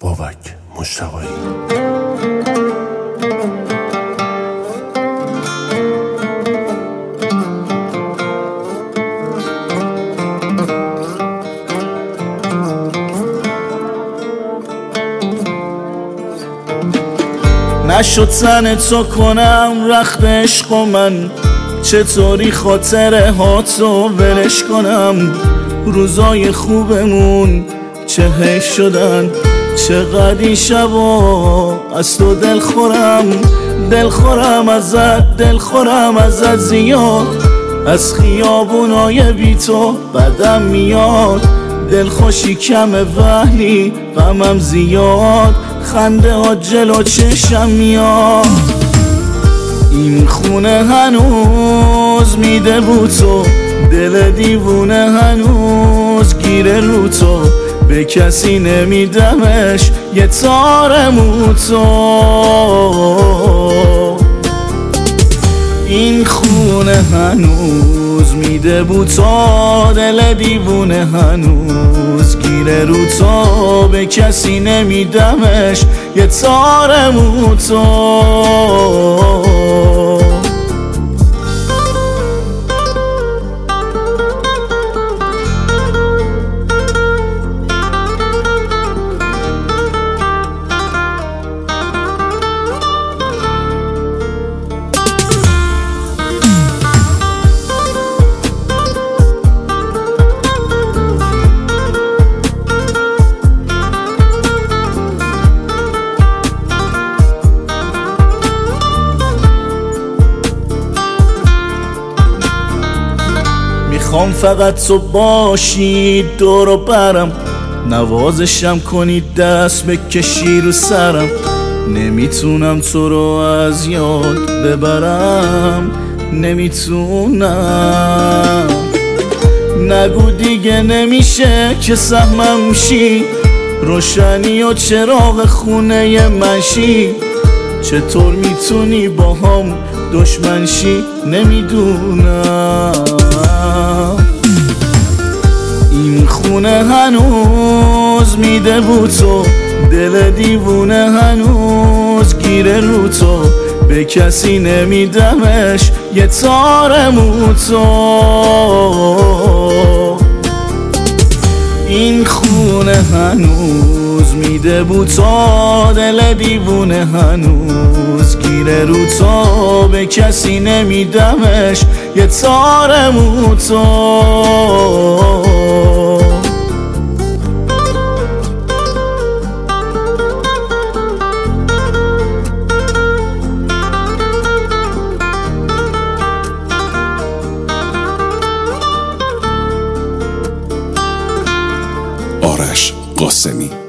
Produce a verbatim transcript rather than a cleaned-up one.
بابک مشتبایی. نشد زن تو کنم رخت عشق و من، چطوری خاطره هاتو ولش کنم. روزای خوبمون چه حیف شدن، چقدر این شبا از تو دل خورم. دل خورم ازت، دل خورم ازت زیاد، از خیابونای بی تو بدم میاد. دل خوشی کمه ولی غمم زیاد، خنده ها جلو چشم میاد. این خونه هنوز میده بو تو، دل دیوونه هنوز گیره رو تو. به کسی نمیدمش یه تار مو تو. این خونه هنوز میده بو تو، دل دیوونه هنوز گیره رو تو. به کسی نمیدمش یه تار مو تو. میخوام فقط تو باشی دور و برم، نوازشم کنی دست بکشی رو سرم. نمیتونم تو رو از یاد ببرم، نمیتونم. نگو دیگه نمیشه که سهمم شی، روشنی و چراغ خونه منشی. چطور میتونی با هم دشمن شی نمیدونم. این خونه هنوز میده بو تو، دل دیوونه هنوز گیره رو تو. به کسی نمیدمش یه تار مو تو. این خونه هنوز میده بو تو، دل دیوونه هنوز گیره رو تو. به کسی نمیدمش یه تار مو تو. آرش قاسمی.